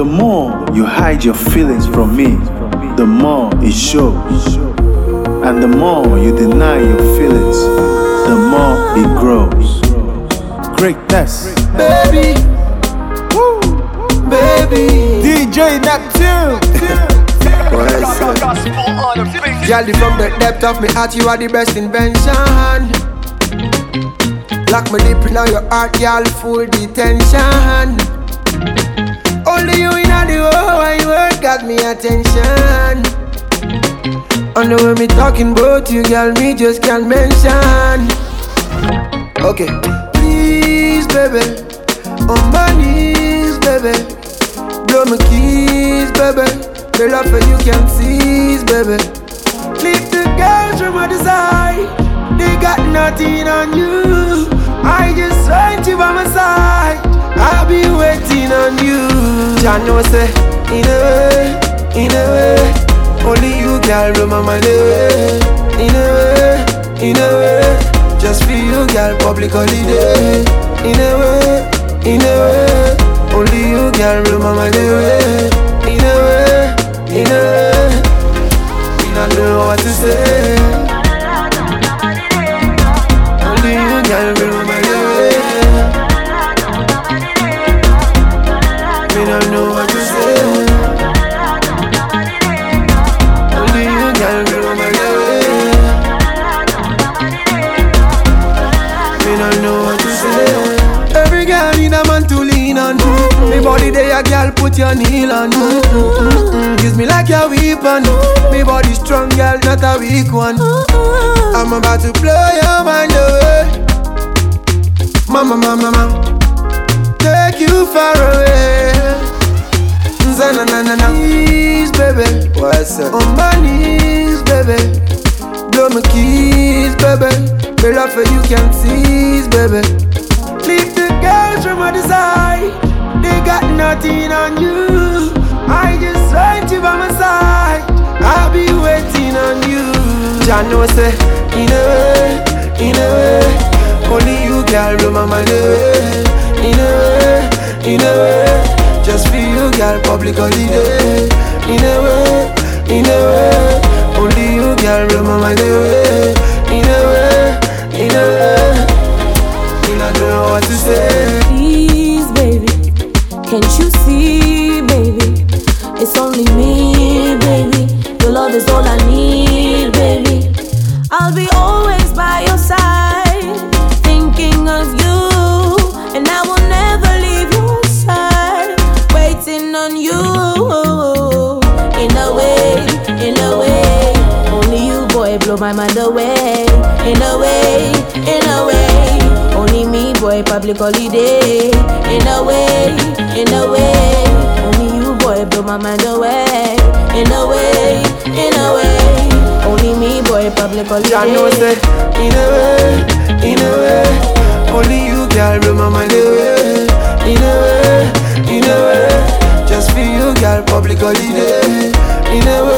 The more you hide your feelings from me, the more it shows. And the more you deny your feelings, the more it grows. Greatness. Baby, woo, baby. DJ Neptune. Girl, from the depth of my heart, you are the best invention. Lock me deep in your heart, girl, full detention. Only you in the whole world got me attention. On the way me talking about you, girl, me just can't mention. Okay, please, baby, on my knees, baby, blow my keys, baby. The love for you can't seize, baby. Leave the girls from other side, they got nothing on you. I just want you by my side, I'll be waiting on you. Jah know say, in a way, only you girl blow my mind away. In a way, just for you girl, public holiday. In a way, only you girl blow my mind away. In a way, me not know what to say. Only you girl blow my mind away. Me not know what to say. Only you girl blow my mind away. Me not know what to say. Every girl need a man to lean on. Me body there, a girl put your knee on. Use me like your weapon. Me body strong, girl, not a weak one. I'm about to blow your mind away. Mama, take you far away. Zananana, please, baby. What's up? On my knees, baby. Blow my keys, baby. The love for you can't seize, baby. Leave the girls from other side, they got nothing on you. I just want you by my side, I'll be waiting on you. Jah know say, in a way, only you girl blow my mind away. In a way, just for you girl, public holiday. In a way, only you girl blow my mind away. In a way, me not know what to say. Please, baby, can't you see, baby? It's only me, baby. Your love is all I need, baby. I'll be always by your side, thinking of you, and I will never leave your side, waiting on you. In a way, only you, boy, blow my mind away. In a way, only me, boy, public holiday. In a way, only you, boy, blow my mind away. In a way, only me, boy, public holiday. I know say, in a way, only you, girl, blow my mind away. In a way, just for you, girl, public holiday. In a way.